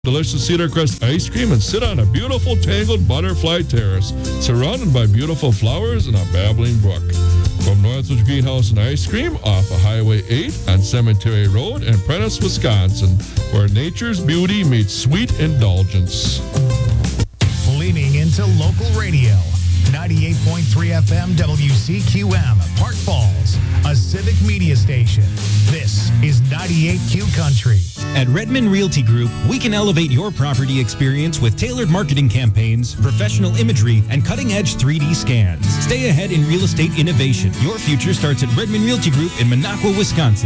delicious Cedar Crest ice cream and sit on a beautiful tangled butterfly terrace surrounded by beautiful flowers and a babbling brook. From Northwoods Greenhouse and Ice Cream off of Highway 8 on Cemetery Road in Prentice, Wisconsin, where nature's beauty meets sweet indulgence. Leaning into local radio. 98.3 FM WCQM, Park Falls, a civic media station. This is 98Q Country. At Redmond Realty Group, we can elevate your property experience with tailored marketing campaigns, professional imagery, and cutting-edge 3D scans. Stay ahead in real estate innovation. Your future starts at Redmond Realty Group in Minocqua, Wisconsin.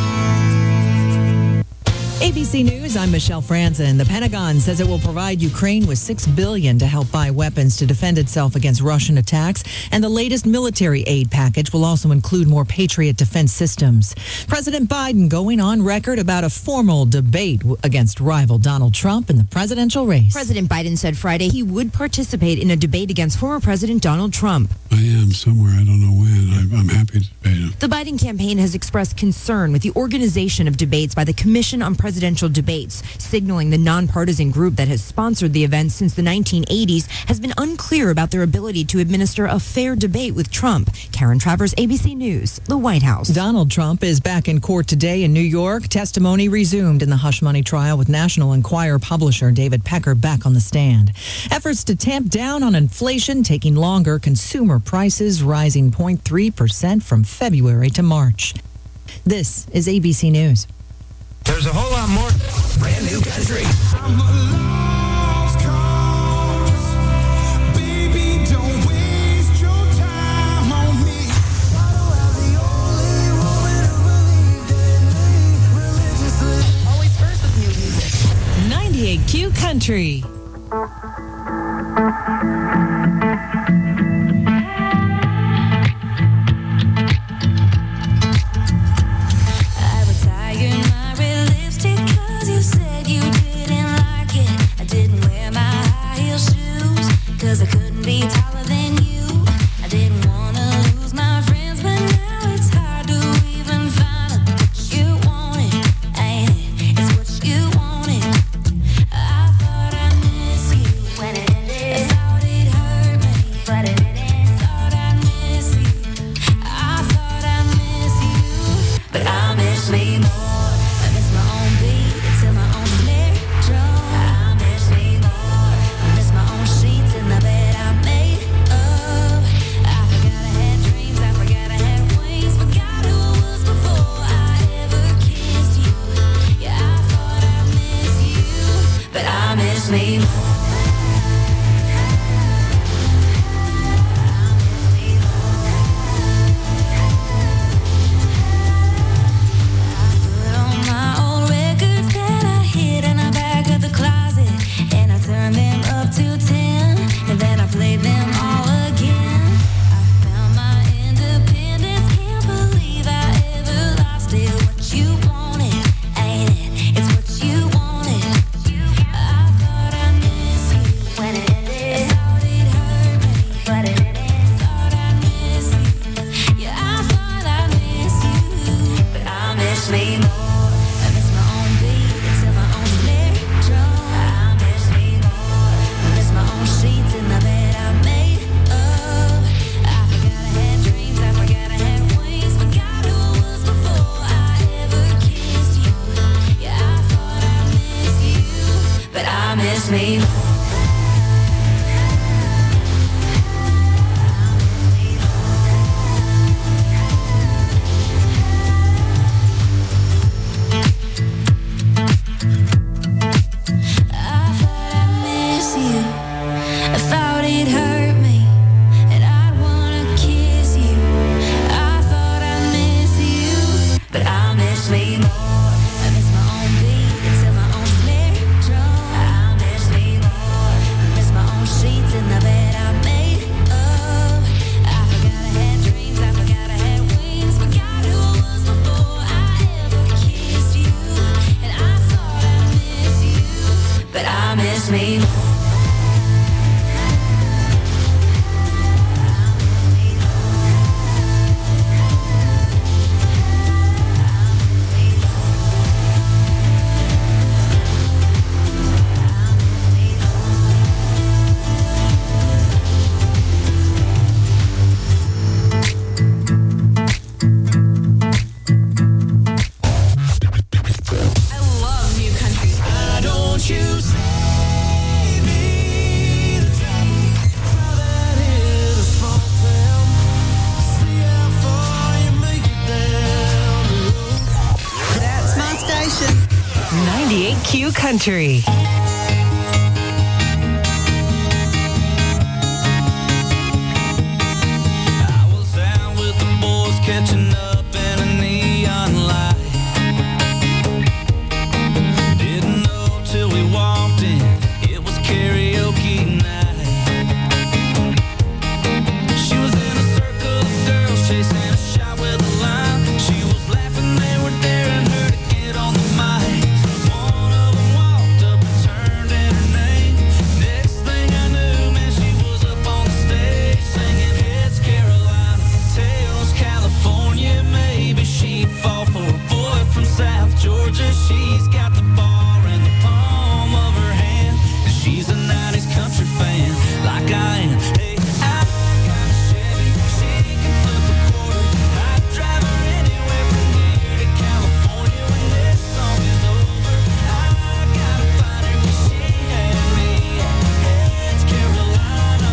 ABC News, I'm Michelle Franzen. The Pentagon says it will provide Ukraine with $6 billion to help buy weapons to defend itself against Russian attacks. And the latest military aid package will also include more Patriot defense systems. President Biden going on record about a formal debate against rival Donald Trump in the presidential race. President Biden said Friday he would participate in a debate against former President Donald Trump. I am somewhere. I don't know when. I'm happy to debate him. The Biden campaign has expressed concern with the organization of debates by the Commission on Presidential Debates, signaling the nonpartisan group that has sponsored the event since the 1980s has been unclear about their ability to administer a fair debate with Trump. Karen Travers, ABC News, the White House. Donald Trump is back in court today in New York. Testimony resumed in the hush money trial with National Enquirer publisher David Pecker back on the stand. Efforts to tamp down on inflation taking longer. Consumer prices rising 0.3% from February to March. This is ABC News. There's a whole lot more brand new country. I'm a lost cause. Baby, don't waste your time on me. The only woman who believed in me religiously. Always first with new music. 98Q Country. Cause I couldn't be taller than you. I didn't wanna lose my friends, but now it's hard to even find out what you wanted. Ain't it? It's what you wanted. I thought I missed you when it ended. I thought it hurt me, but it didn't. Thought I missed you. I thought I missed you, but I miss me more. I miss my own beat till my own snare drum. I miss me more. I miss my own sheets in the bed I made up. I forgot I had dreams, I forgot I had wings, forgot who I was before I ever kissed you. Yeah, I thought I missed you, but I miss me more. Put on my old records that I hid in the back of the closet, and I turned them up to 10, and then I played them all again. I found my independence, can't believe I ever lost it. What you wanted, ain't it? It's what you wanted. I thought I missed you when it ended. I thought it hurt me, but it didn't. Thought I missed you. Yeah, I thought I missed you, but I miss me more. I miss my own beat till my own snare drum. I miss me more. I miss my own sheets in the bed I made up. I forgot I had dreams, I forgot I had wings, forgot who I was before I ever kissed you. Yeah, I thought I missed you, but I miss me more. I thought I missed you. I thought it hurt me, and I'd wanna kiss you. I thought I missed you, but I miss me more. I miss my own beat till my own snare drum. I miss me more. I miss my own sheets in the bed I made up. I forgot I had dreams, I forgot I had wings, forgot who I was before I ever kissed you. And I thought I missed you, but I miss me more. Country. I was out with the boys catching up in a neon light. Didn't know till we walked in, it was karaoke night. She was in a circle of girls chasing a shot with a line. She was laughing, they were daring her to get on the mic. One of them walked up and turned in her name. Next thing I knew, man, she was up on the stage singing Heads Carolina, Tails California. Maybe she'd fall for a boy from South Georgia. She's got the bar in the palm of her hand, and she's a 90s country fan like I am. Hey, I got a Chevy, she can flip a quarter. I'd drive her anywhere from here to California when this song is over. I gotta find her 'cause she had me at Heads Carolina.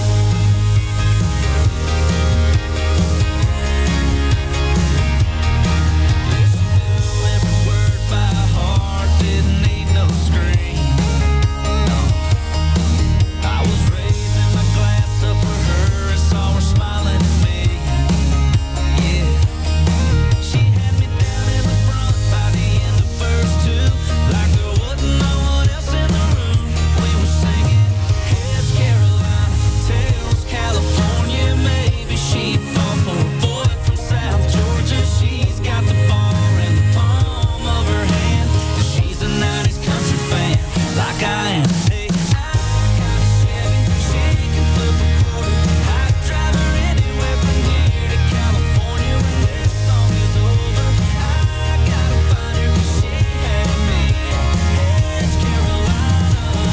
Every word by heart, didn't need no screen. No. I was raising my glass up for her and saw her smiling at me. Yeah. She had me down in the front by the end of verse 2. Like there wasn't no one else in the room. We were singing Heads Carolina, Tails California. Maybe she'd fall for a boy from South Georgia. She's got the bar in the palm of her hand, and she's a 90s country fan like I am. Hey, I got a Chevy, she can flip a quarter. I'd drive her anywhere from here to California when this song is over. I gotta find her 'cause she had me at Heads Carolina.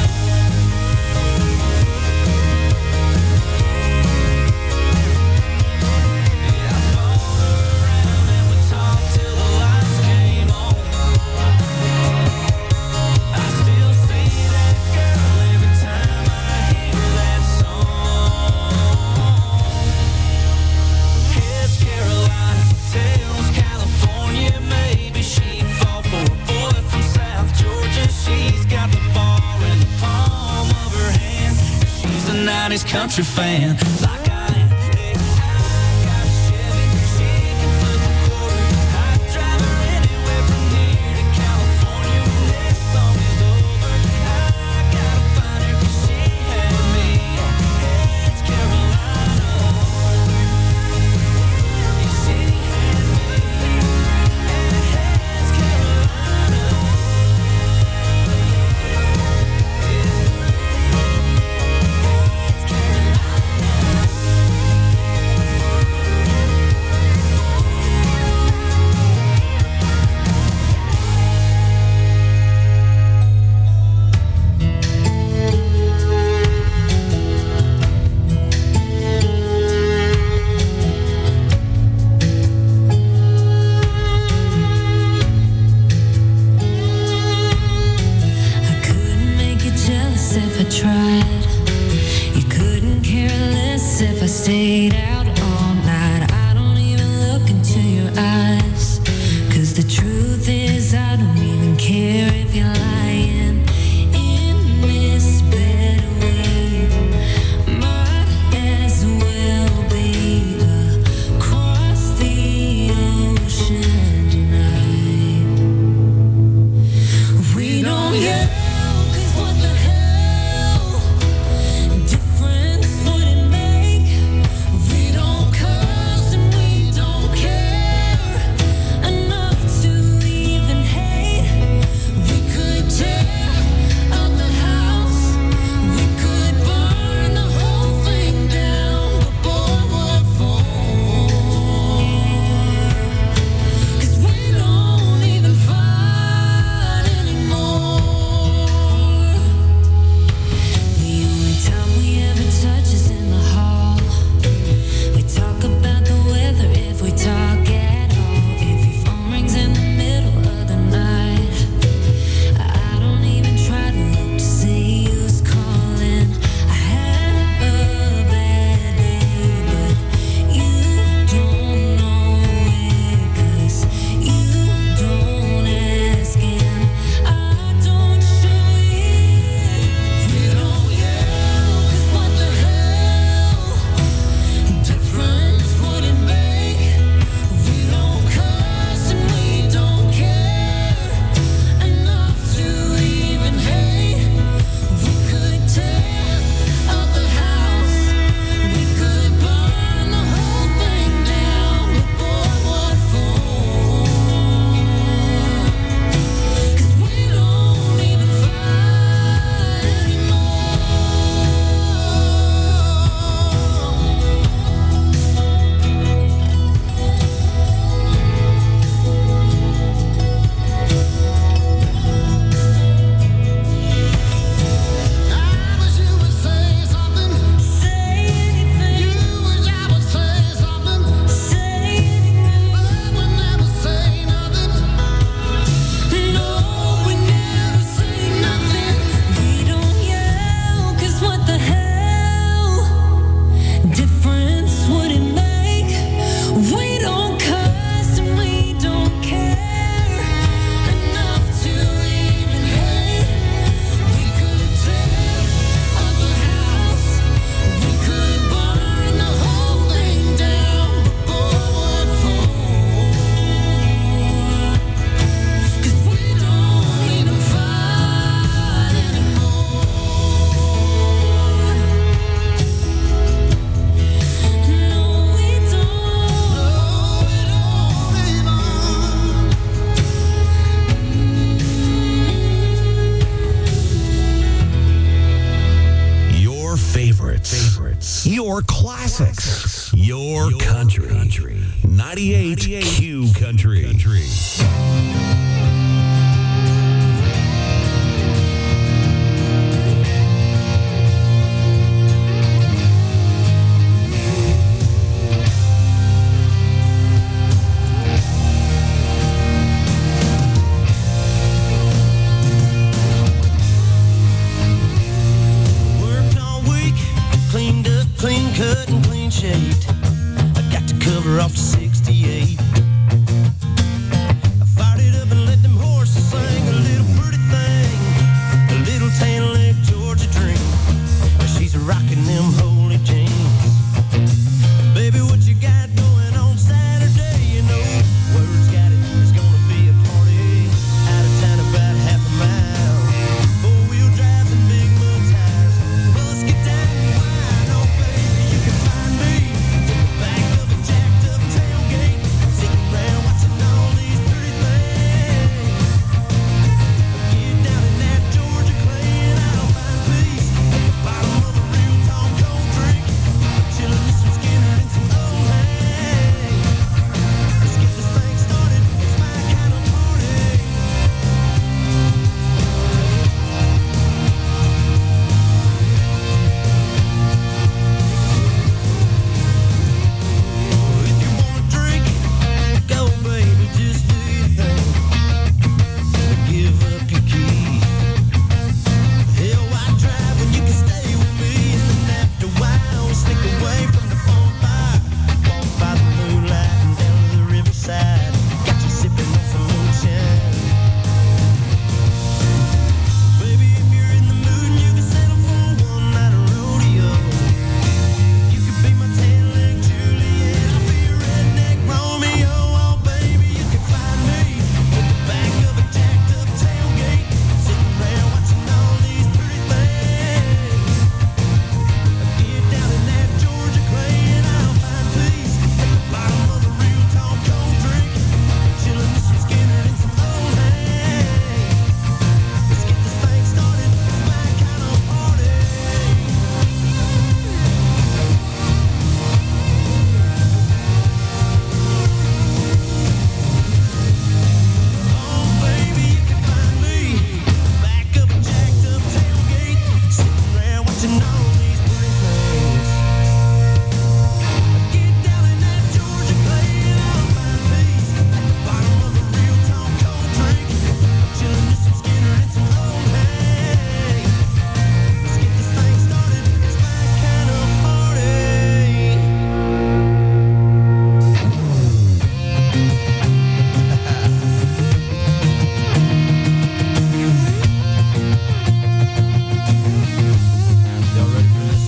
Yeah, I followed her around and we talked till the lights came on. I still see that girl every time I hear that song. Heads Carolina, Tails California. Maybe she'd fall for a boy from South Georgia. She's got the bar in the palm of her hand. She's a 90s country fan like I am. Hey, I got a Chevy, she can flip a quarter. I'd drive her anywhere from here to California when this song is over. I gotta find her 'cause she had me at Heads Carolina. Yeah, she had me at Heads Carolina. I couldn't make you jealous if I tried. You couldn't care less if I stayed out all night. I don't even look into your eyes, 'cause the truth is I don't even care if you're lying in this bed. We might as well be across the ocean tonight. We don't yell, 'cause what the hell difference would it make? We don't Your classics. Your country. 98 Q Country. Worked all week, cleaned up, clean cut, and clean shaved. I got to cover off the 68. I fired it up and let them horses sing a little pretty thing, a little tan leg Georgia dream. She's rocking them holy jeans. Baby, what you got going on Saturday? You know, word's got it, it's gonna be a party. Out of town about half a mile. Four-wheel drives and big mud tires. Bus get down and wide. Oh, baby, you can find me in the back of a jacked up tailgate, sitting around watching all these pretty things. Get down in that Georgia clay and I'll find peace at the bottom of a real tall cold drink, chilling with some Skinner and some old hay. Let's get this thing started. It's my kind of party. If you wanna drink, go baby, just do your thing. Give up your keys. Hell, why drive when you can stay with me? And then after a while, sneak away from the phone fire. Walk by the moonlight and down to the riverside. Got you sipping on some moonshine. Baby, if you're in the mood and you can settle for one night of rodeo, you could be my tan leg Juliet. I'll be your redneck Romeo. Oh, baby, you can find me in the back of a jacked up tailgate, sitting around watching all these pretty things. Get down in that Georgia clay and I'll find peace at the bottom of a real tall cold drink, chilling with some Skinner and some old hay. Let's get this thing started. It's my kind of party. Oh, baby, you can find me back of a jacked up tailgate, sitting around watching all these pretty things. Get down in that Georgia clay and I'll find peace at the bottom of a real tall cold drink, chilling with some Skinner and some old hay. Let's get this thing started. It's my kind of party. Y'all ready for this?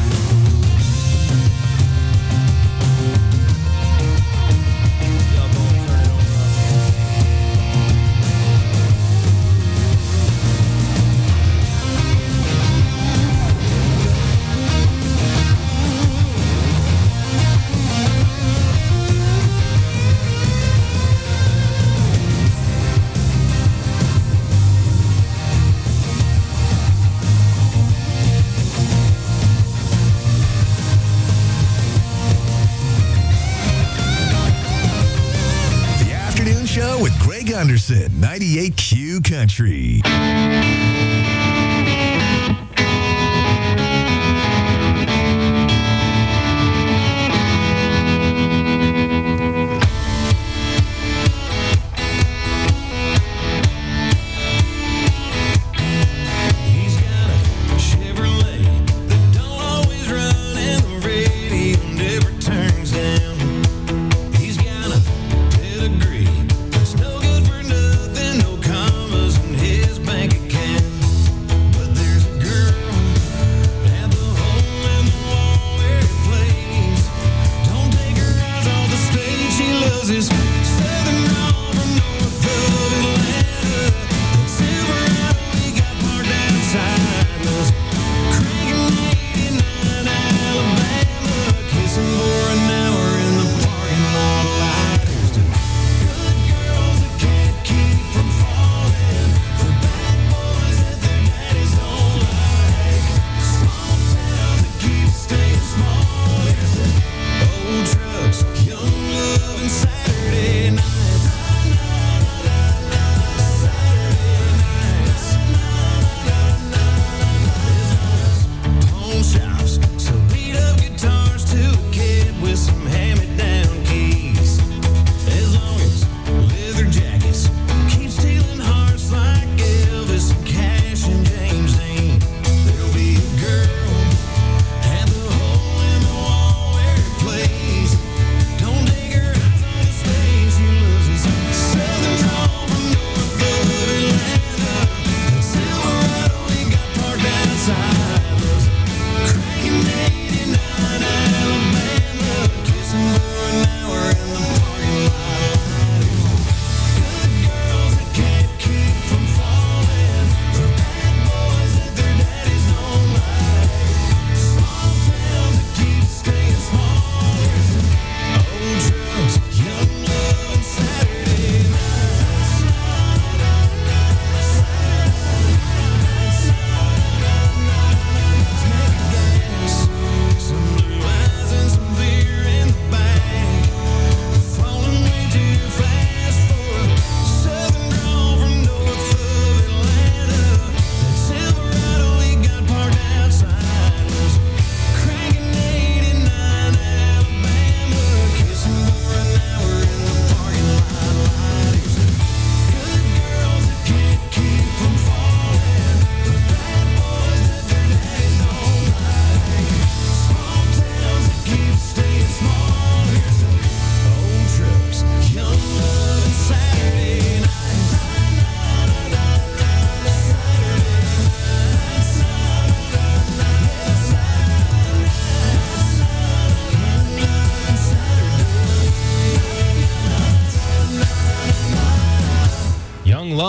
Y'all gonna turn it on now. The Afternoon Show with Greg Anderson, 98 Q Country. He's got a Chevrolet that don't always run and the radio never turns down. He's got a pedigree that's no good for nothing, no commas in his bank account.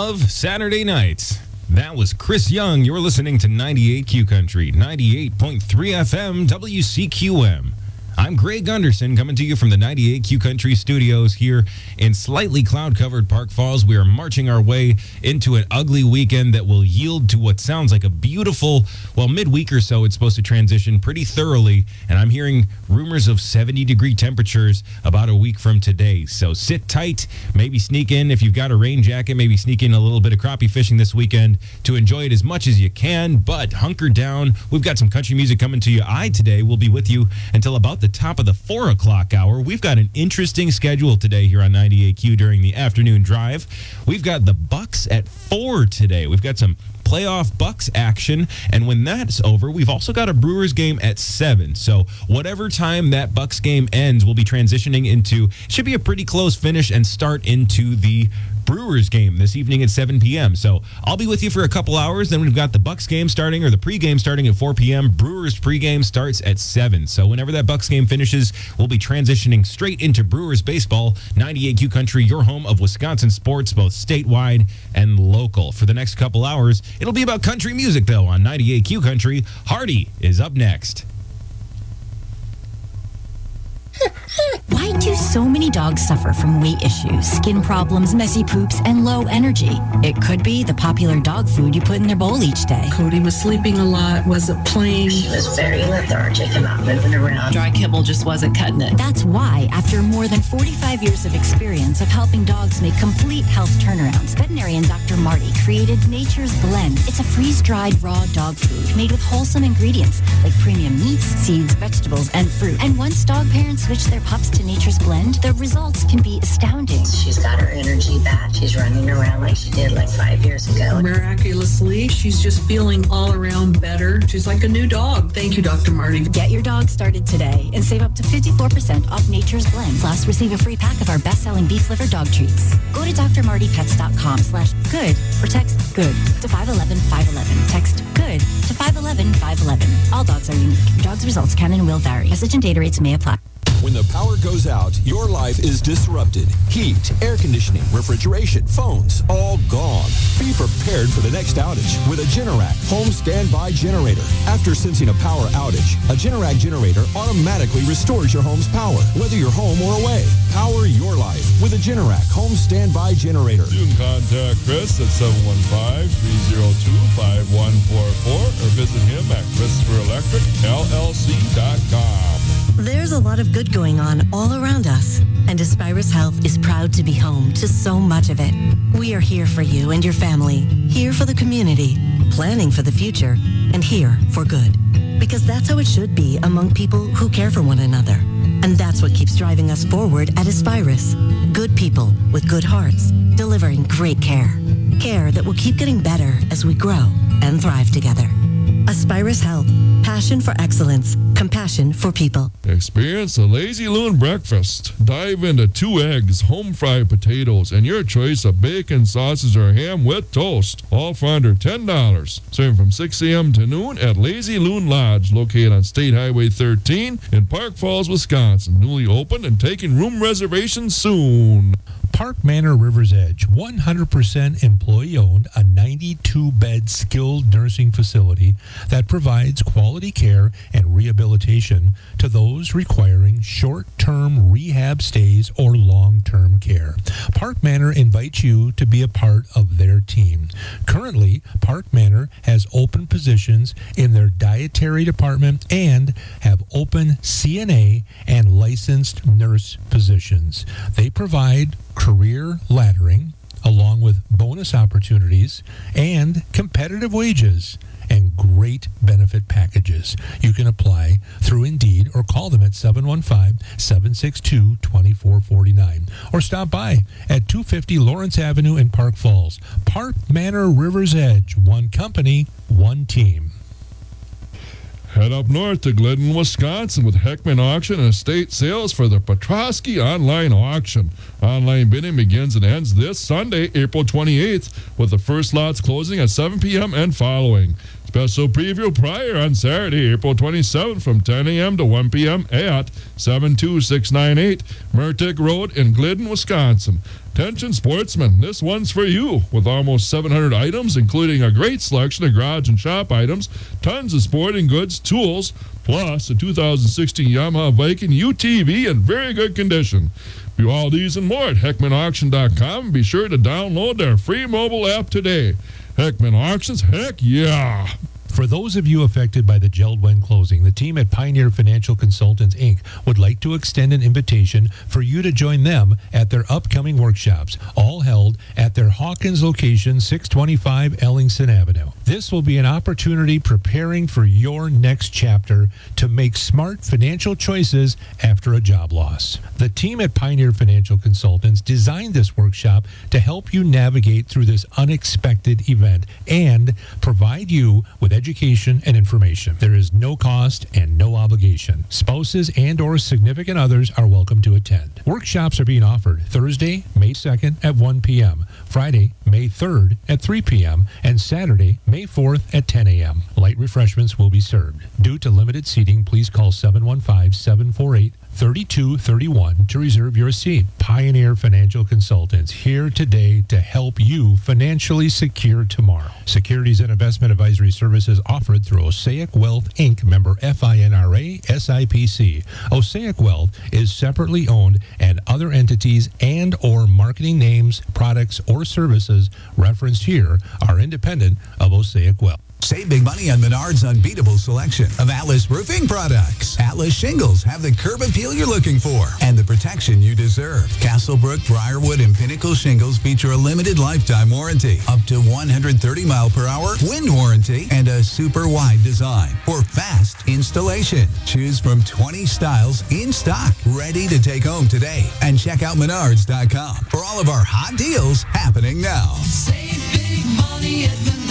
love Saturday nights. That was Chris Young. You're listening to 98Q Country, 98.3 FM WCQM. I'm Greg Gunderson coming to you from the 98Q Country studios here in slightly cloud-covered Park Falls. We are marching our way into an ugly weekend that will yield to what sounds like a beautiful, well, midweek or so. It's supposed to transition pretty thoroughly, and I'm hearing rumors of 70-degree temperatures about a week from today. So sit tight, maybe sneak in if you've got a rain jacket, maybe sneak in a little bit of crappie fishing this weekend to enjoy it as much as you can, but hunker down. We've got some country music coming to you. I today will be with you until about the top of the 4 o'clock hour. We've got an interesting schedule today here on 98Q during the afternoon drive. We've got the Bucks at 4 today. We've got some playoff Bucks action, and when that's over, we've also got a Brewers game at 7. So whatever time that Bucks game ends, we'll be transitioning into, should be a pretty close finish and start into the Brewers game this evening at 7 p.m. So I'll be with you for a couple hours. Then we've got the Bucks game starting, or the pregame starting at 4 p.m. Brewers pregame starts at 7. So whenever that Bucks game finishes, we'll be transitioning straight into Brewers baseball. 98Q Country, your home of Wisconsin sports, both statewide and local. For the next couple hours, it'll be about country music, though, on 98Q Country. Hardy is up next. Why do so many dogs suffer from weight issues, skin problems, messy poops, and low energy? It could be the popular dog food you put in their bowl each day. Cody was sleeping a lot, wasn't playing. She was very lethargic and not moving around. Dry kibble just wasn't cutting it. That's why, after more than 45 years of experience of helping dogs make complete health turnarounds, veterinarian Dr. Marty created Nature's Blend. It's a freeze-dried raw dog food made with wholesome ingredients like premium meats, seeds, vegetables, and fruit. And once dog parents switch their pups to Nature's Blend, the results can be astounding. She's got her energy back. She's running around like she did like 5 years ago. Miraculously, she's just feeling all around better. She's like a new dog. Thank you, Dr. Marty. Get your dog started today and save up to 54% off Nature's Blend. Plus, receive a free pack of our best-selling beef liver dog treats. Go to drmartypets.com/good or text GOOD to 511-511. Text GOOD to 511-511. All dogs are unique. Your dog's results can and will vary. Message and data rates may apply. When the power goes out, your life is disrupted. Heat, air conditioning, refrigeration, phones, all gone. Be prepared for the next outage with a Generac home standby generator. After sensing a power outage, a Generac generator automatically restores your home's power, whether you're home or away. Power your life with a Generac home standby generator. You can contact Chris at 715-302-5144 or visit him at ChristopherElectricLLC.com. There's a lot of good going on all around us, and Aspirus Health is proud to be home to so much of it. We are here for you and your family, here for the community, planning for the future, and here for good. Because that's how it should be among people who care for one another. And that's what keeps driving us forward at Aspirus. Good people with good hearts, delivering great care. Care that will keep getting better as we grow and thrive together. Aspirus Health. Passion for excellence. Compassion for people. Experience the Lazy Loon breakfast. Dive into 2 eggs, home fried potatoes, and your choice of bacon, sausage, or ham with toast. All for under $10. Serving from 6 a.m. to noon at Lazy Loon Lodge, located on State Highway 13 in Park Falls, Wisconsin. Newly opened and taking room reservations soon. Park Manor River's Edge, 100% employee-owned, a 92-bed skilled nursing facility that provides quality care and rehabilitation to those requiring short-term rehab stays or long-term care. Park Manor invites you to be a part of their team. Currently, Park Manor has open positions in their dietary department and have open CNA and licensed nurse positions. They provide career laddering, along with bonus opportunities and competitive wages and great benefit packages. You can apply through Indeed or call them at 715-762-2449 or stop by at 250 Lawrence Avenue in Park Falls. Park Manor River's Edge, one company, one team. Head up north to Glidden, Wisconsin with Heckman Auction and Estate Sales for the Petrosky Online Auction. Online bidding begins and ends this Sunday, April 28th, with the first lots closing at 7 p.m. and following. Special preview prior on Saturday, April 27th from 10 a.m. to 1 p.m. at 72698 Murtick Road in Glidden, Wisconsin. Attention sportsmen, this one's for you. With almost 700 items, including a great selection of garage and shop items, tons of sporting goods, tools, plus a 2016 Yamaha Viking UTV in very good condition. View all these and more at HeckmanAuction.com. Be sure to download their free mobile app today. Heckman Auctions, heck yeah! For those of you affected by the Jeld-Wen closing, the team at Pioneer Financial Consultants, Inc. would like to extend an invitation for you to join them at their upcoming workshops, all held at their Hawkins location, 625 Ellingson Avenue. This will be an opportunity preparing for your next chapter to make smart financial choices after a job loss. The team at Pioneer Financial Consultants designed this workshop to help you navigate through this unexpected event and provide you with education and information. There is no cost and no obligation. Spouses and or significant others are welcome to attend. Workshops are being offered Thursday, May 2nd at 1 p.m., Friday, May 3rd at 3 p.m., and Saturday, May 4th at 10 a.m. Light refreshments will be served. Due to limited seating, please call 715-748-3231 to reserve your seat. Pioneer Financial Consultants, here today to help you financially secure tomorrow. Securities and investment advisory services offered through Osaic Wealth, Inc., member FINRA, SIPC. Osaic Wealth is separately owned, and other entities and or marketing names, products, or services referenced here are independent of Osaic Wealth. Save big money on Menard's unbeatable selection of Atlas roofing products. Atlas shingles have the curb appeal you're looking for and the protection you deserve. Castlebrook, Briarwood, and Pinnacle shingles feature a limited lifetime warranty, up to 130 mile per hour wind warranty, and a super wide design for fast installation. Choose from 20 styles in stock, ready to take home today. And check out Menards.com for all of our hot deals happening now. Save big money at Menards.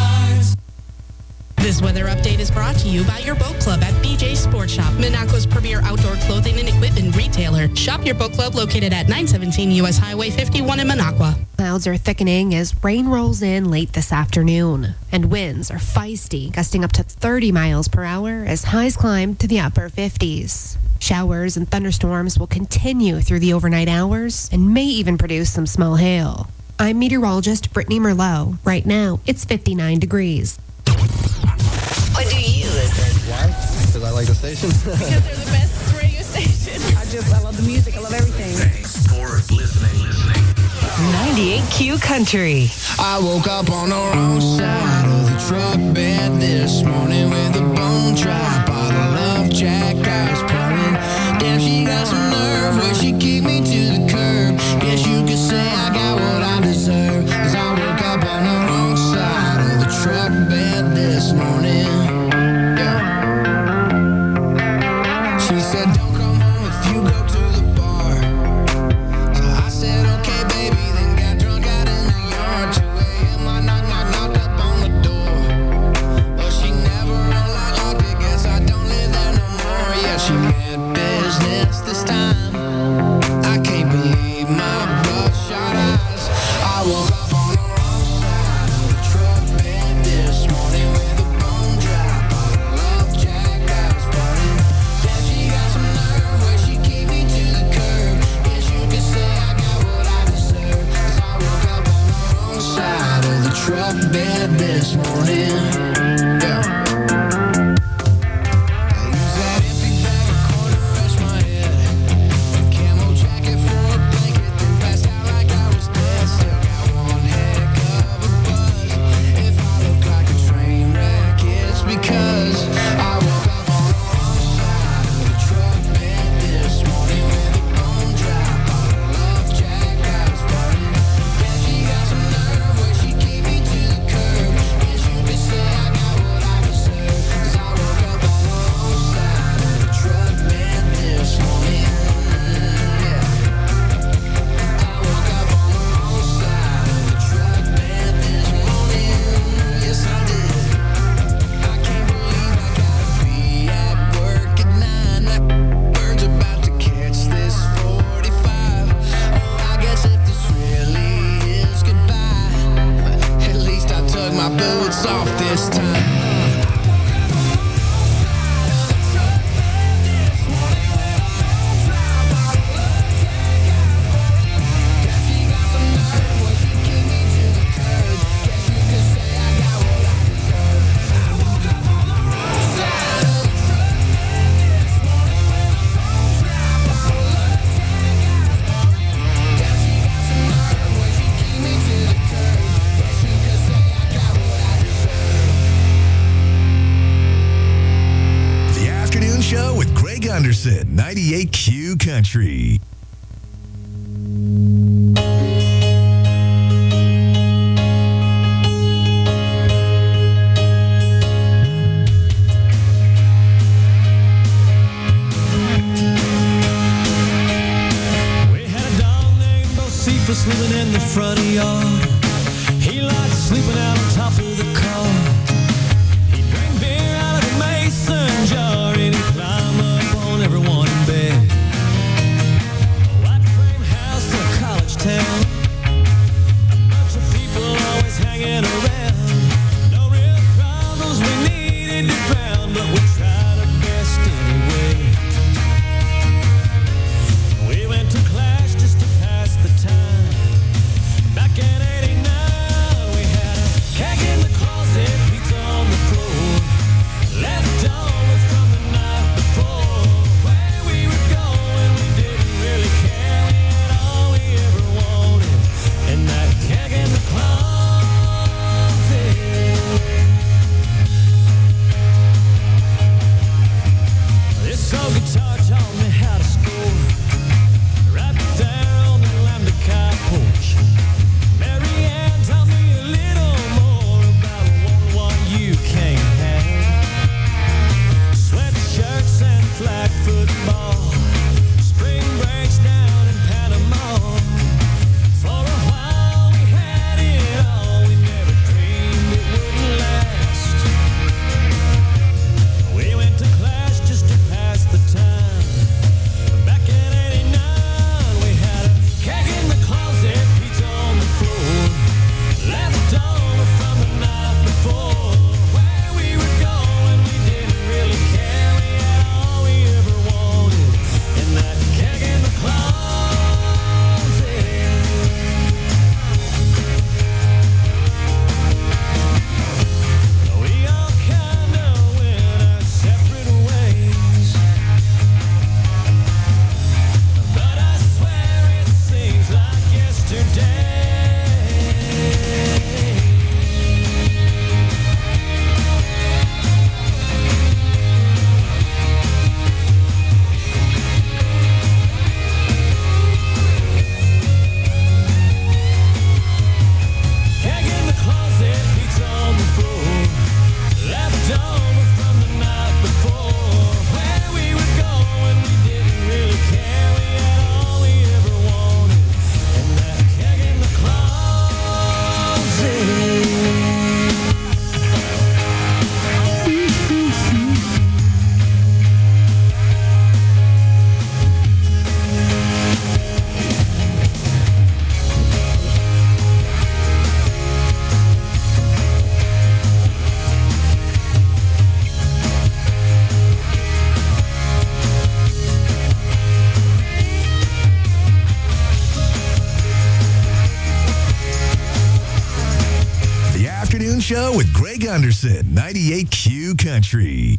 This weather update is brought to you by your boat club at BJ Sports Shop, Minocqua's premier outdoor clothing and equipment retailer. Shop your boat club located at 917 U.S. Highway 51 in Minocqua. Clouds are thickening as rain rolls in late this afternoon, and winds are feisty, gusting up to 30 miles per hour as highs climb to the upper 50s. Showers and thunderstorms will continue through the overnight hours and may even produce some small hail. I'm meteorologist Brittany Merlot. Right now, it's 59 degrees. Why do you listen? Why? Because I like the station. Because they're the best radio station. I love the music. I love everything. Thanks for listening. 98Q Country. I woke up on the wrong side of the truck bed this morning with a bone dry bottle of Jack I was pouring. Damn, she got some nerve where she kicked me to the curb. Guess you could say I got what I deserve. 'Cause I woke up on the wrong side of the truck bed this morning. Yeah. She said, don't come home if you go to the bar. So I said, okay, baby, then got drunk out in the yard. 2 a.m. I knocked up on the door. But she never unlocked it, guess I don't live there no more. Yeah, she meant business this time. I can't believe my bloodshot eyes. I woke up on the wrong side of the truck bed this morning with a bone dry Gunderson, 98Q Country. Cephas living in the front yard. He liked sleeping out on top of the car. He drank beer out of a mason jar and he'd climb up on everyone in bed. A white frame house in a college town. A bunch of people always hanging around. No real problems we needed to drown, but we tried our best anyway. We went to class just to pass the time. Back in 89, we had a keg in the closet, pizza on the floor. Left over from the night before. Where we were going, we didn't really care. We had all we ever wanted in that keg in the closet. This old guitar taught me how to score. Right there on the Lambda Kai porch. Mary Ann taught me a little more about what you can't have. Sweatshirts and flag football. Spring breaks down in Panama. For a while we had it all. We never dreamed it wouldn't last. We went to class just to pass the time. Back in 89, we had a keg in the closet, pizza on the floor. Left over from the night before. Where we were going, we didn't really care. We had all we ever wanted in that keg in the closet. We all kinda went our separate ways. But I swear it seems like yesterday. Keg in the closet, pizza on the floor. Left over from the night before. Where we were going, we didn't really care. We had all we ever wanted in that keg in the closet. The Afternoon Show with Greg Anderson, 98Q Country.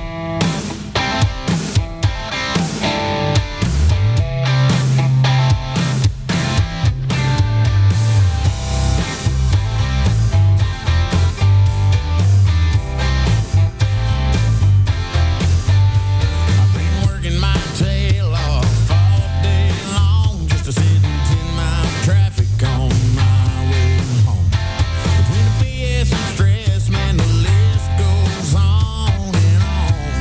I've been working my tail off all day long just to sit in 10-mile traffic on my way home. Between the BS and stress, man, the list goes on and on.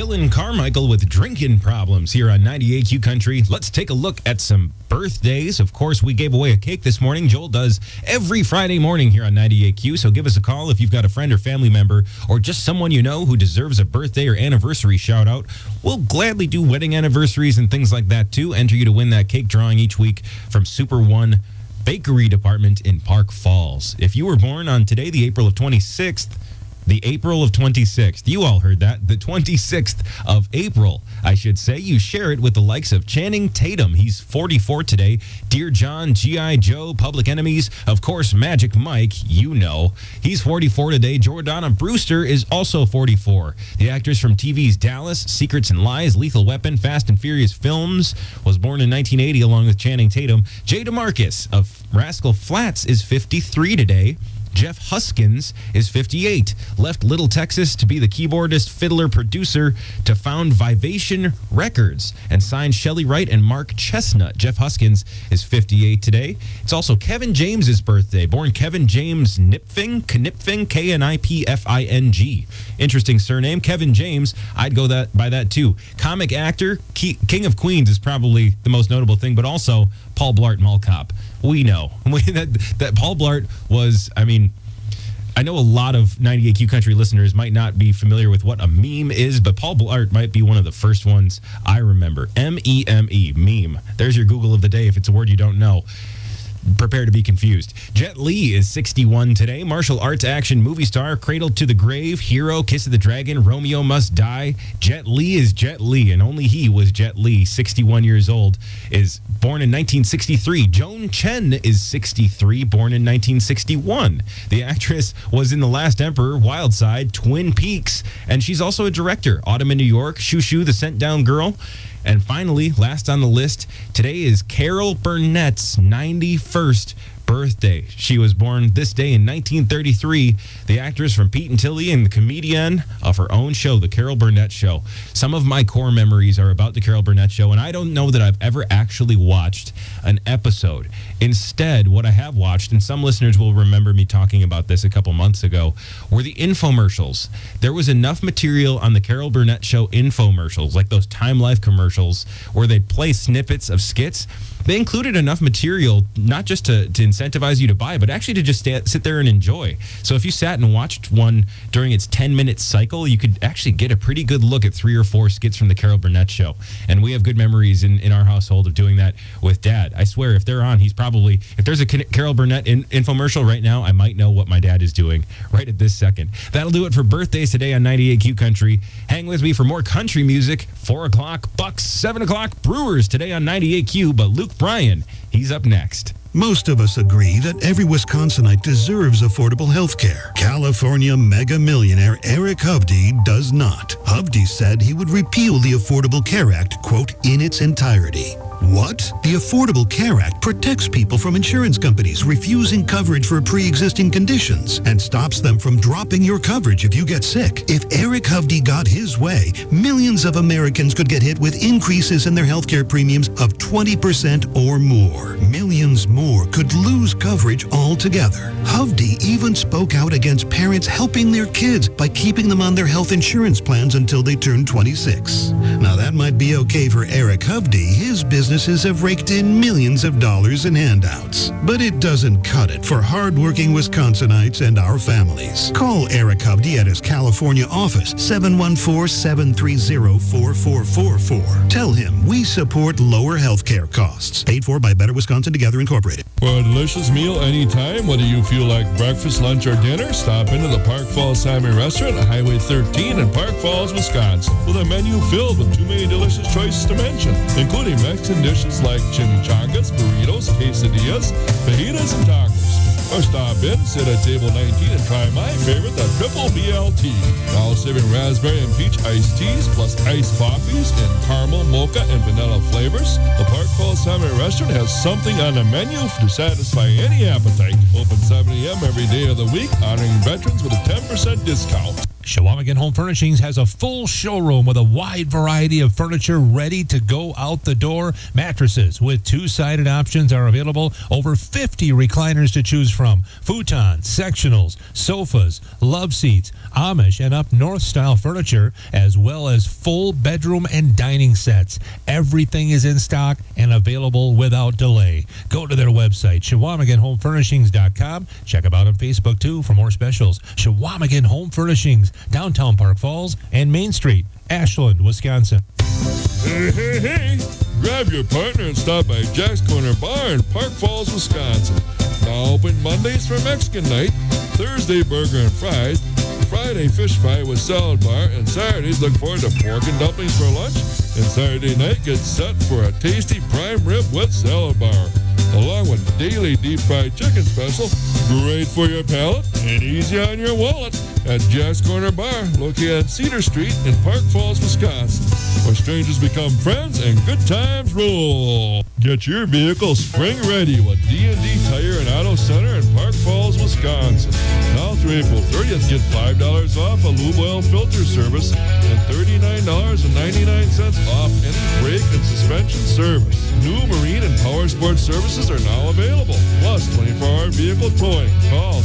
Dylan Carmichael with drinking problems here on 98Q Country. Let's take a look at some birthdays. Of course, we gave away a cake this morning. Joel does every Friday morning here on 98Q. So give us a call if you've got a friend or family member or just someone you know who deserves a birthday or anniversary shout out. We'll gladly do wedding anniversaries and things like that too. Enter you to win that cake drawing each week from Super One Bakery Department in Park Falls. If you were born on today, the April of 26th, you all heard that. The 26th of April, I should say. You share it with the likes of Channing Tatum. He's 44 today. Dear John, G.I. Joe, Public Enemies. Of course, Magic Mike, you know. He's 44 today. Jordana Brewster is also 44. The actress from TV's Dallas, Secrets and Lies, Lethal Weapon, Fast and Furious films, was born in 1980 along with Channing Tatum. Jay DeMarcus of Rascal Flatts is 53 today. Jeff Huskins is 58. Left Little Texas to be the keyboardist, fiddler, producer to found Vivation Records and signed Shelley Wright and Mark Chestnut. Jeff Huskins is 58 today. It's also Kevin James's birthday. Born Kevin James Knipfing, Knipfing. Interesting surname, Kevin James. I'd go by that too. Comic actor, King of Queens is probably the most notable thing, but also Paul Blart Mall Cop. We know that Paul Blart was, I know a lot of 98Q Country listeners might not be familiar with what a meme is, but Paul Blart might be one of the first ones I remember. M-E-M-E, meme. There's your Google of the day if it's a word you don't know. Prepare to be confused. Jet Li is 61 today. Martial arts action movie star, Cradle to the Grave, Hero, Kiss of the Dragon, Romeo Must Die. Jet Li is Jet Li, and only he was Jet Li. 61 years old, is born in 1963. Joan Chen is 63, born in 1961. The actress was in The Last Emperor, Wild Side, Twin Peaks, and she's also a director. Autumn in New York, Shoo Shoo, The Sent Down Girl. And finally, last on the list, today is Carol Burnett's 91st birthday. She was born this day in 1933. The actress from Pete and Tilly and the comedian of her own show, The Carol Burnett Show. Some of my core memories are about The Carol Burnett Show, and I don't know that I've ever actually watched an episode. Instead, what I have watched, and some listeners will remember me talking about this a couple months ago, were the infomercials. There was enough material on The Carol Burnett Show infomercials, like those Time Life commercials, where they'd play snippets of skits. They included enough material, not just to incentivize you to buy, but actually to just sit there and enjoy. So if you sat and watched one during its 10-minute cycle, you could actually get a pretty good look at 3 or 4 skits from The Carol Burnett Show. And we have good memories in our household of doing that with Dad. I swear, if they're on, he's probably, if there's a Carol Burnett infomercial right now, I might know what my dad is doing right at this second. That'll do it for birthdays today on 98Q Country. Hang with me for more country music. 4 o'clock Bucks, 7 o'clock Brewers today on 98Q, but Luke Bryan, he's up next. Most of us agree that every Wisconsinite deserves affordable health care. California mega millionaire Eric Hovde does not. Hovde said he would repeal the Affordable Care Act, quote, in its entirety. What? The Affordable Care Act protects people from insurance companies refusing coverage for pre-existing conditions and stops them from dropping your coverage if you get sick. If Eric Hovde got his way, millions of Americans could get hit with increases in their health care premiums of 20% or more. Millions more could lose coverage altogether. Hovde even spoke out against parents helping their kids by keeping them on their health insurance plans until they turn 26. Now that might be okay for Eric Hovde. His businesses have raked in millions of dollars in handouts. But it doesn't cut it for hardworking Wisconsinites and our families. Call Eric Hovde at his California office, 714-730-4444. Tell him we support lower health care costs. Paid for by Better Wisconsin Together Incorporated. For a delicious meal anytime, whether you feel like breakfast, lunch, or dinner, stop into the Park Falls Salmon Restaurant on Highway 13 in Park Falls, Wisconsin, with a menu filled with too many delicious choices to mention, including Mexican dishes like chimichangas, burritos, quesadillas, fajitas, and tacos. Or stop in, sit at table 19, and try my favorite, the Triple BLT. Now serving raspberry and peach iced teas, plus iced coffees in caramel, mocha, and vanilla flavors. The Park Falls Salmon Restaurant has something on the menu to satisfy any appetite. Open 7 a.m. every day of the week, honoring veterans with a 10% discount. Shawamigan Home Furnishings has a full showroom with a wide variety of furniture ready to go out the door. Mattresses with two-sided options are available. Over 50 recliners to choose from. Futons, sectionals, sofas, love seats, Amish and up north style furniture, as well as full bedroom and dining sets. Everything is in stock and available without delay. Go to their website, ShawamiganHomeFurnishings.com. Check them out on Facebook too for more specials. Shawamigan Home Furnishings, downtown Park Falls and Main Street, Ashland, Wisconsin. Hey, hey, hey! Grab your partner and stop by Jack's Corner Bar in Park Falls, Wisconsin. Now open Mondays for Mexican night, Thursday burger and fries, Friday fish fry with salad bar, and Saturdays look forward to pork and dumplings for lunch, and Saturday night gets set for a tasty prime rib with salad bar, along with daily deep fried chicken special, great for your palate and easy on your wallet at Jack's Corner Bar, located on Cedar Street in Park Falls, Wisconsin, where strangers become friends and good times roll. Get your vehicle spring ready with D&D Tire and Auto Center in Park Falls, Wisconsin. Now through April 30th, get $5 off a lube oil filter service and $39.99 off any brake and suspension service. New marine and power sports services are now available, plus 24-hour vehicle towing. Call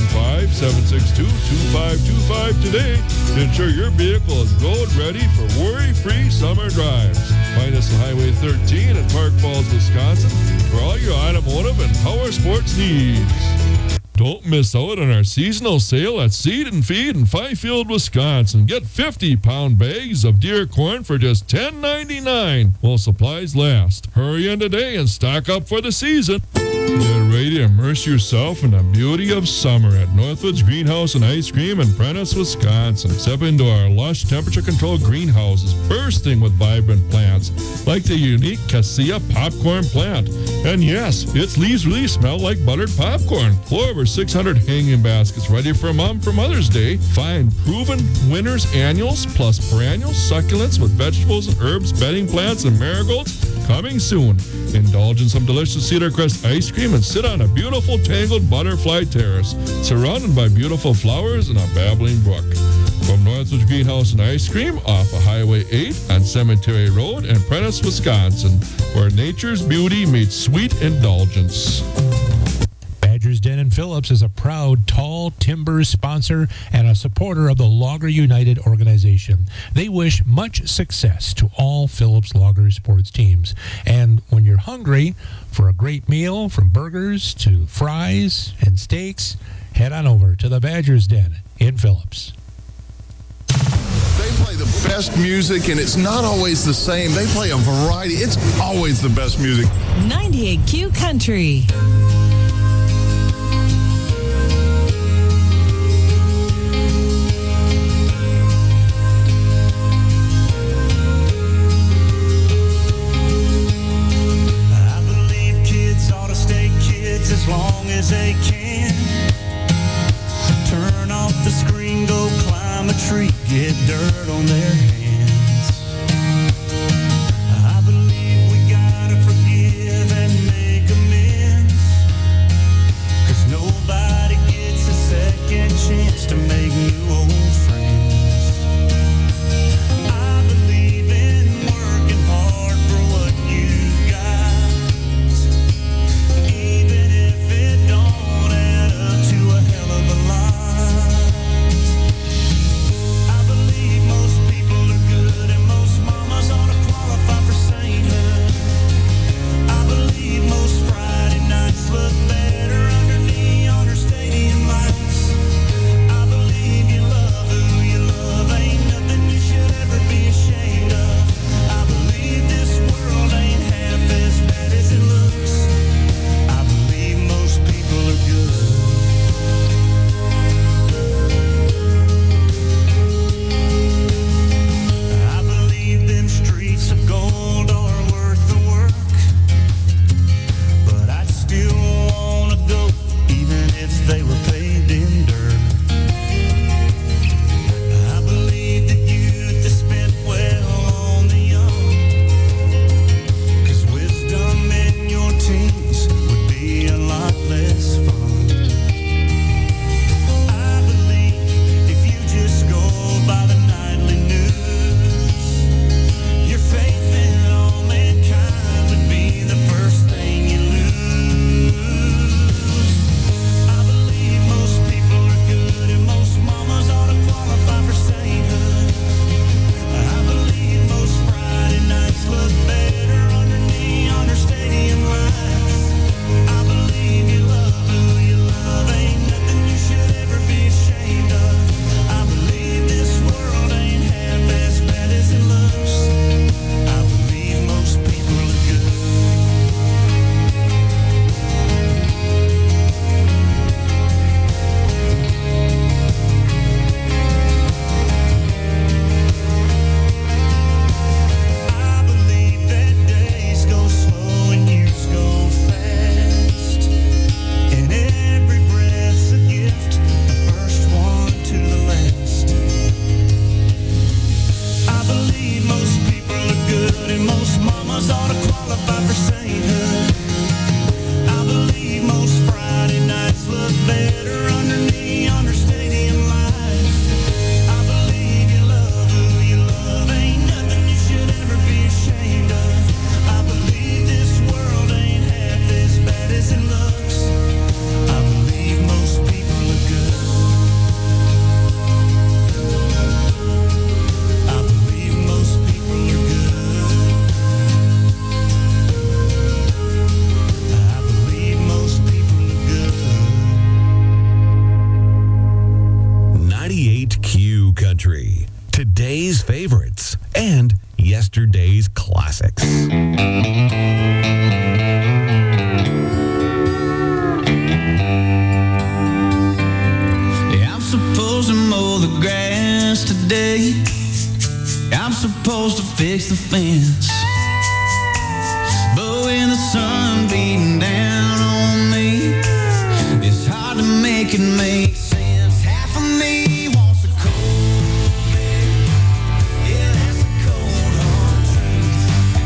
715-762-2525 today to ensure your vehicle is road ready for worry-free summer drives. Find us on Highway 13 in Park Falls, Wisconsin for all your automotive and power sports needs. Don't miss out on our seasonal sale at Seed and Feed in Fifield, Wisconsin. Get 50-pound bags of deer corn for just $10.99 while supplies last. Hurry in today and stock up for the season. Get ready to immerse yourself in the beauty of summer at Northwoods Greenhouse and Ice Cream in Prentice, Wisconsin. Step into our lush temperature-controlled greenhouses bursting with vibrant plants like the unique Cassia popcorn plant. And yes, its leaves really smell like buttered popcorn. Over 600 hanging baskets ready for Mom for Mother's Day. Find proven winners annuals plus perennials, succulents with vegetables and herbs, bedding plants, and marigolds coming soon. Indulge in some delicious Cedar Crest ice cream and sit on a beautiful tangled butterfly terrace surrounded by beautiful flowers and a babbling brook. From Northwoods Greenhouse and Ice Cream off of Highway 8 on Cemetery Road in Prentice, Wisconsin, where nature's beauty meets sweet indulgence. Badger's Den in Phillips is a proud Tall Timbers sponsor and a supporter of the Logger United organization. They wish much success to all Phillips Logger sports teams. And when you're hungry for a great meal, from burgers to fries and steaks, head on over to the Badger's Den in Phillips. They play the best music, and it's not always the same. They play a variety. It's always the best music. 98Q Country. As long as they can. Turn off the screen, go climb a tree, get dirt on their hands. I believe we gotta forgive and make amends. stars ought to qualify for sainthood. I believe most Friday nights look better under stadium lights. I believe you love who you love. Ain't nothing you should ever be ashamed of. I believe this world ain't half as bad as it looks. I believe most people are good. I believe most people are good. I believe most people are good. 98Q Country. Today's favorites and yesterday's classics. I'm supposed to mow the grass today. I'm supposed to fix the fence. But when the sun beating down on me, it's hard to make it make sense. Half of me wants a cold beer. Yeah, that's a cold hard truth.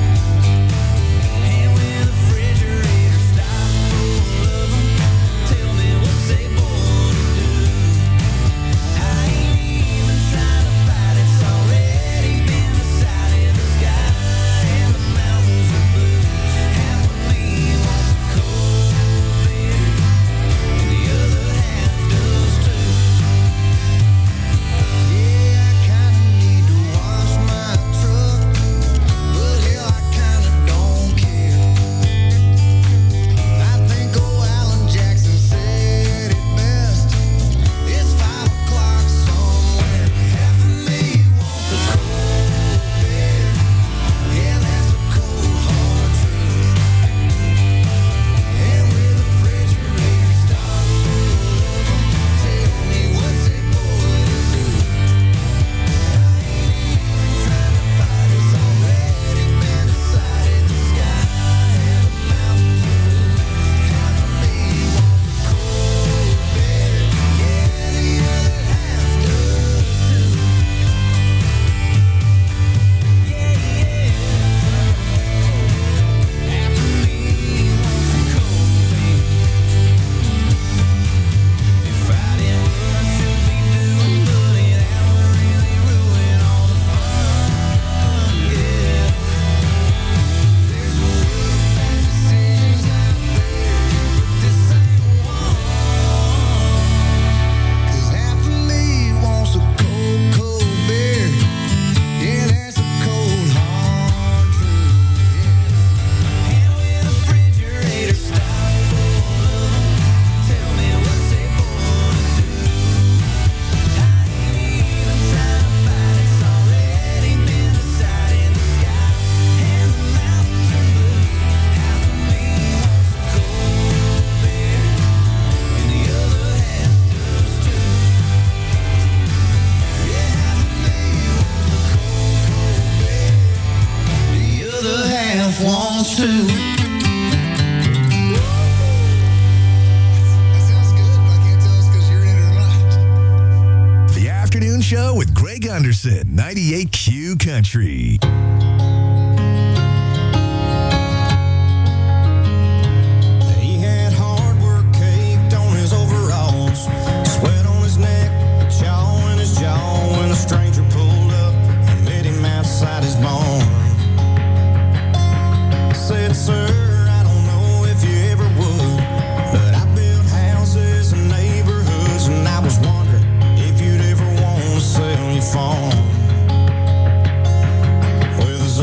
And when the refrigerator stops full of them, tell me what's they born to do. I ain't even trying to fight, it's already been decided. The sky and the mountains are blue. Half of me wants a cold beer, and the other half does too. Yeah, I kinda need to wash my truck, but hell, I kinda don't care. I think old Alan Jackson said it best. It's 5 o'clock somewhere. Half of me wants a cold beer. Yeah, that's a cold hard truth. And with the refrigerator stocked full of them, tell me what's it going to do. I ain't even trying to fight, it's already been decided. The sky and the mountains are blue. Half of me wants a cold beer. Yeah, the other half does too. Yeah, yeah. Half of me wants a cold beer. If I did what I should be doing, buddy, that would really ruin all the fun. Yeah. There's a world of bad decisions out there, but this ain't one. 'Cause half of me wants a cold, cold beer. Yeah, that's a cold hard truth. Yeah. And when the refrigerator stocked full of them, tell me what's they born to do. I ain't even trying to fight, it's already been decided. The sky and the mountains are blue. Half of me wants a cold beer, and the other half does too. Yeah, half of me wants a cold, cold beer. The other half wants to. The Afternoon Show with Greg Anderson, 98Q Country. He had hard work caked on his overalls, sweat on his neck, a chaw in his jaw when a stranger pulled up and met him outside his barn. Said, sir, I don't know if you ever would, but I built houses and neighborhoods, and I was wondering if you'd ever want to sell your farm. Well, the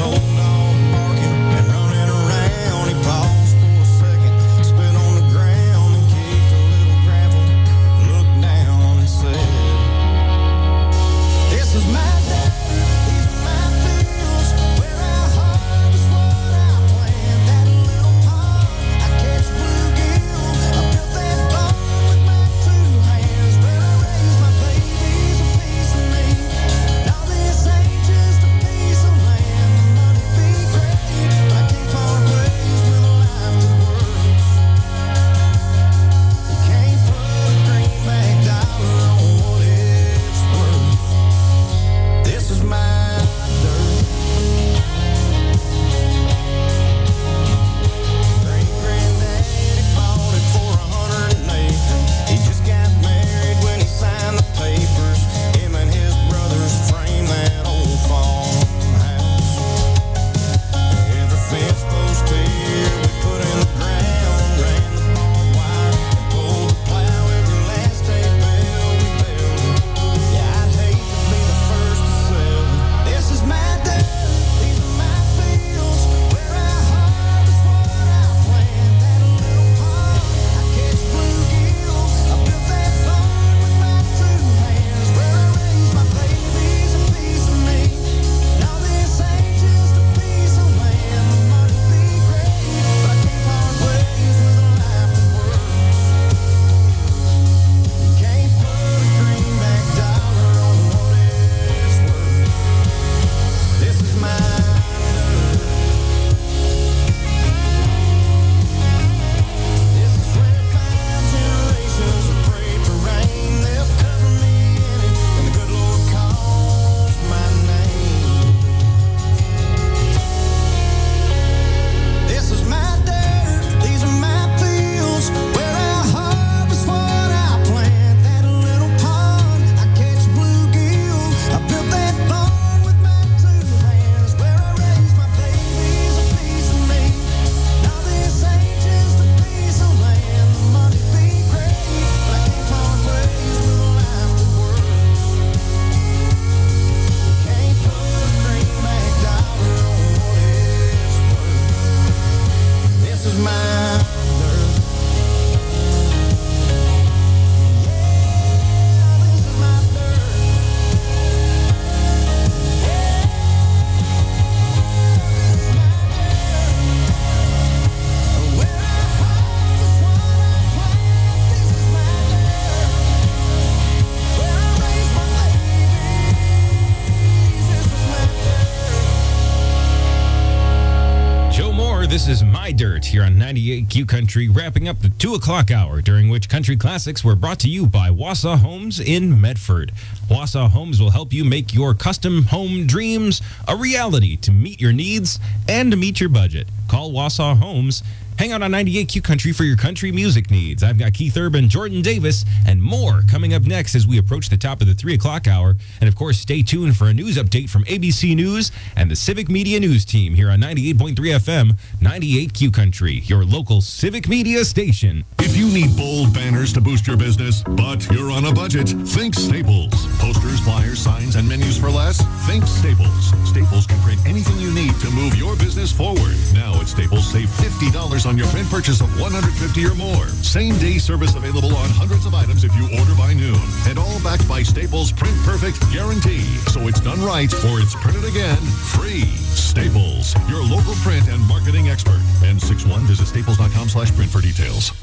This is My Dirt here on 98Q Country, wrapping up the 2 o'clock hour, during which Country Classics were brought to you by Wausau Homes in Medford. Wausau Homes will help you make your custom home dreams a reality to meet your needs and to meet your budget. Call Wausau Homes. Hang out on 98Q Country for your country music needs. I've got Keith Urban, Jordan Davis, and more coming up next as we approach the top of the 3 o'clock hour. And of course, stay tuned for a news update from ABC News and the Civic Media News team here on 98.3 FM, 98Q Country, your local civic media station. If you need bold banners to boost your business, but you're on a budget, think Staples. Posters, flyers, signs, and menus for less? Think Staples. Staples can print anything you need to move your business forward. Now at Staples, save $50 on your print purchase of $150 or more. Same-day service available on hundreds of items if you order by noon. And all backed by Staples' Print Perfect guarantee. So it's done right or it's printed again free. Staples, your local print and marketing expert. N61, visit staples.com/print for details.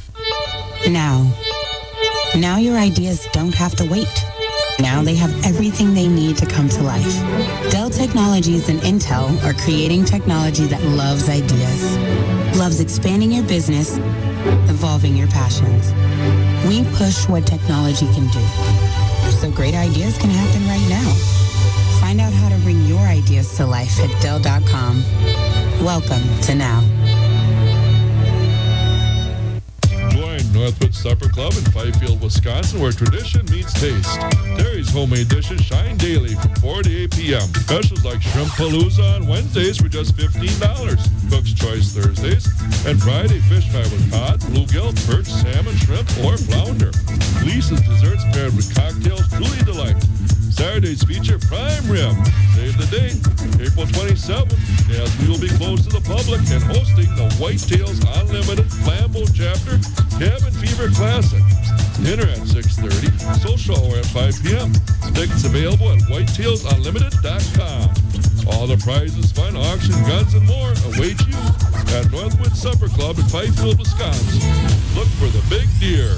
Now your ideas don't have to wait. Now they have everything they need to come to life. Dell Technologies and Intel are creating technology that loves ideas, loves expanding your business, evolving your passions. We push what technology can do, so great ideas can happen right now. Find out how to bring your ideas to life at Dell.com. Welcome to Now. Northwood Supper Club in Fifield, Wisconsin, where tradition meets taste. Terry's homemade dishes shine daily from 4 to 8 p.m. Specials like Shrimp Palooza on Wednesdays for just $15. Cook's Choice Thursdays. And Friday, fish fry with cod, bluegill, perch, salmon, shrimp, or flounder. Lisa's desserts paired with cocktails truly delight. Saturdays feature prime rib. Save the date, April 27th, as we will be closed to the public and hosting the Whitetails Unlimited Flambeau Chapter Cabin Fever Classic. Dinner at 6:30, social hour at 5 p.m. Tickets available at whitetailsunlimited.com. All the prizes, fun, auction, guns, and more await you at Northwood Supper Club in Fifield, Wisconsin. Look for the big deer.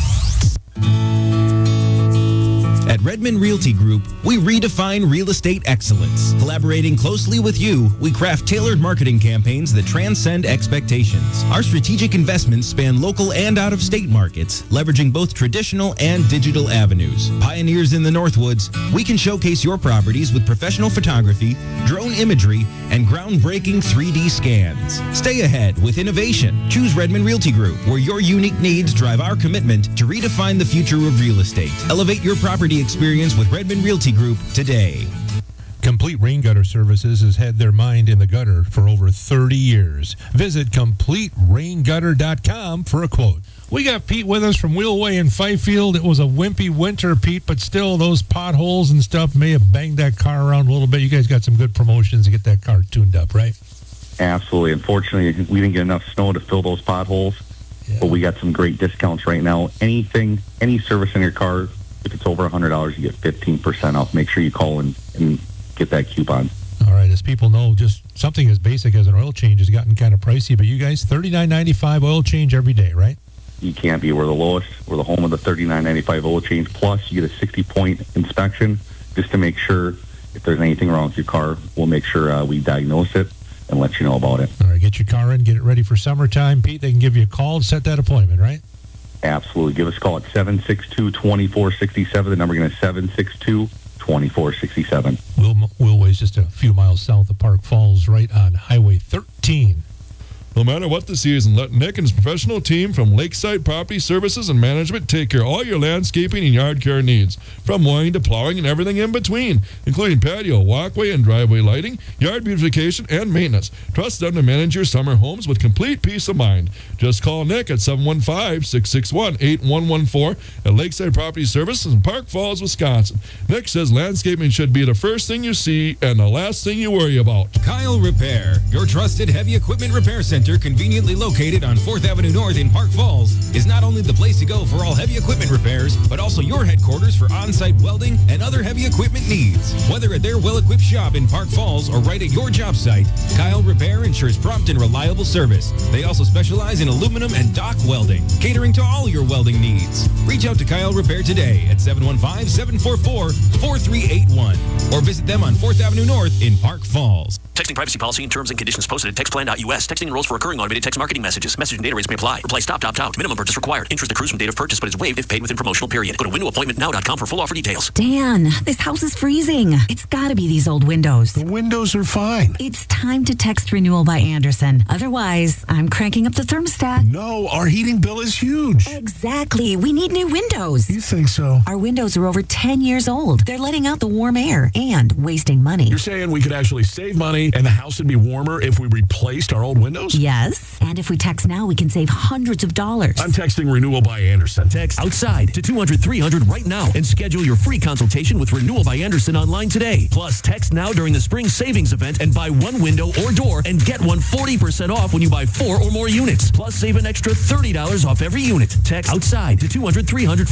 At Redmond Realty Group, we redefine real estate excellence. Collaborating closely with you, we craft tailored marketing campaigns that transcend expectations. Our strategic investments span local and out-of-state markets, leveraging both traditional and digital avenues. Pioneers in the Northwoods, we can showcase your properties with professional photography, drone imagery, and groundbreaking 3D scans. Stay ahead with innovation. Choose Redmond Realty Group, where your unique needs drive our commitment to redefine the future of real estate. Elevate your property experience with Redmond Realty Group today. Complete Rain Gutter Services has had their mind in the gutter for over 30 years. Visit CompleteRainGutter.com for a quote. We got Pete with us from Wheelway in Fifield. It was a wimpy winter, Pete, but still those potholes and stuff may have banged that car around a little bit. You guys got some good promotions to get that car tuned up, right? Absolutely. Unfortunately, we didn't get enough snow to fill those potholes, but we got some great discounts right now. Any service in your car, if it's over $100, you get 15% off. Make sure you call and get that coupon. All right. As people know, just something as basic as an oil change has gotten kind of pricey, but you guys, $39.95 oil change every day, right? You can't be. We're the lowest. We're the home of the $39.95 oil change. Plus, you get a 60-point inspection just to make sure if there's anything wrong with your car. We'll make sure we diagnose it and let you know about it. All right. Get your car in, get it ready for summertime. Pete, they can give you a call and set that appointment, right? Absolutely. Give us a call at 762-2467. The number again is 762-2467. Wheelway's just a few miles south of Park Falls, right on Highway 13. No matter what the season, let Nick and his professional team from Lakeside Property Services and Management take care of all your landscaping and yard care needs, from mowing to plowing and everything in between, including patio, walkway, and driveway lighting, yard beautification, and maintenance. Trust them to manage your summer homes with complete peace of mind. Just call Nick at 715-661-8114 at Lakeside Property Services in Park Falls, Wisconsin. Nick says landscaping should be the first thing you see and the last thing you worry about. Kyle Repair, your trusted heavy equipment repair center, conveniently located on 4th Avenue North in Park Falls, is not only the place to go for all heavy equipment repairs, but also your headquarters for on-site welding and other heavy equipment needs. Whether at their well-equipped shop in Park Falls or right at your job site, Kyle Repair ensures prompt and reliable service. They also specialize in aluminum and dock welding, catering to all your welding needs. Reach out to Kyle Repair today at 715-744-4381 or visit them on 4th Avenue North in Park Falls. Texting privacy policy and terms and conditions posted at textplan.us. Texting enrolls for recurring automated text marketing messages. Message and data rates may apply. Reply stop, opt out. Minimum purchase required. Interest accrues from date of purchase but is waived if paid within promotional period. Go to windowappointmentnow.com for full offer details. Dan, this house is freezing. It's got to be these old windows. The windows are fine. It's time to text renewal by Anderson. Otherwise, I'm cranking up the thermostat. No, our heating bill is huge. Exactly. We need new windows. You think so? Our windows are over 10 years old. They're letting out the warm air and wasting money. You're saying we could actually save money and the house would be warmer if we replaced our old windows? Yes. And if we text now, we can save hundreds of dollars. I'm texting renewal by Anderson. Text outside to 200-300 right now and schedule your free consultation with Renewal by Anderson online today. Plus, text now during the spring savings event and buy one window or door and get one 40% off when you buy 4 or more units. Plus, save an extra $30 off every unit. Text outside to 200-300